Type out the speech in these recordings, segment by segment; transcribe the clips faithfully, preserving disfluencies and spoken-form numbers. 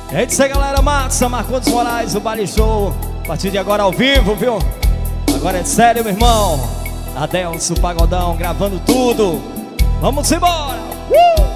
É isso aí, galera. Massa, Marcondes Moraes, o Baile Show. A partir de agora ao vivo, viu? Agora é sério, meu irmão. Adelso Pagodão gravando tudo. Vamos embora! Uh!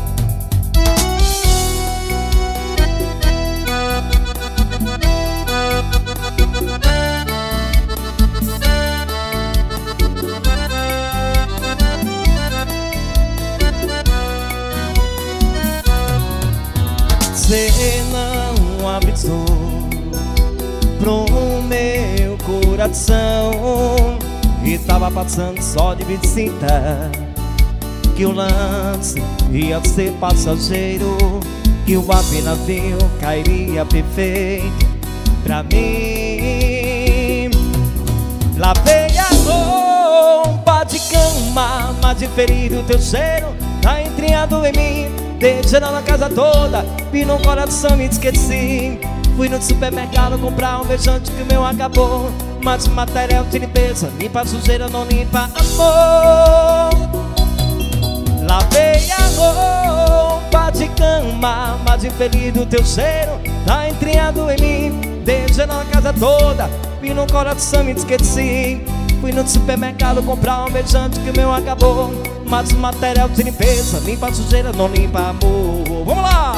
Você não avisou pro meu coração e tava passando só de visita, que o lance ia ser passageiro, que o navio cairia perfeito pra mim. Lavei a roupa de cama, mas diferido o teu cheiro tá entranhado em mim. Dei geral na casa toda e no coração me esqueci. Fui no supermercado comprar um beijante que o meu acabou, mas o material de limpeza limpa a sujeira, não limpa amor. Lavei a roupa de cama, mas infeliz do teu cheiro tá entranhado em mim. Dei geral na casa toda e no coração me esqueci. Fui no supermercado comprar um beijante que o meu acabou, mas o material de limpeza limpa a sujeira, não limpa amor. Vamos lá!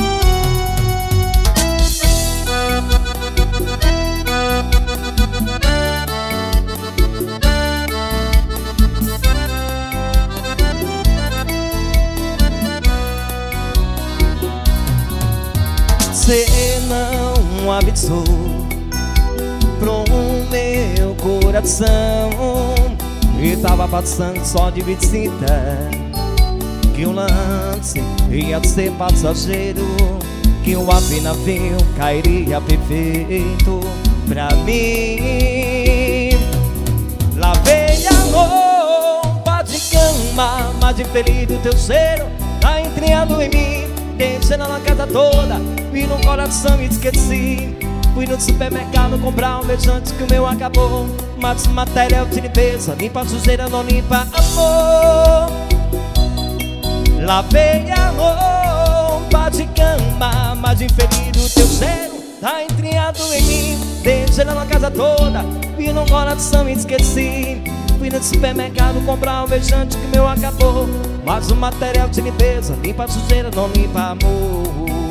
Você não avisou pro meu coração e tava passando só de visita, que o lance ia ser passageiro, que o navio cairia perfeito pra mim. Lavei a roupa de cama, mas infeliz do teu cheiro tá entranhado em mim. Deixei na casa toda e no coração me esqueci. Fui no supermercado comprar um beijante que o meu acabou, mas o material de limpeza limpa a sujeira, não limpa amor. Lavei a roupa de cama, mas infeliz do teu cheiro tá entranhado em mim. Deixei na casa toda e no coração me esqueci. Fui no supermercado comprar um beijante que o meu acabou, mas o material de limpeza limpa a sujeira, não limpa amor.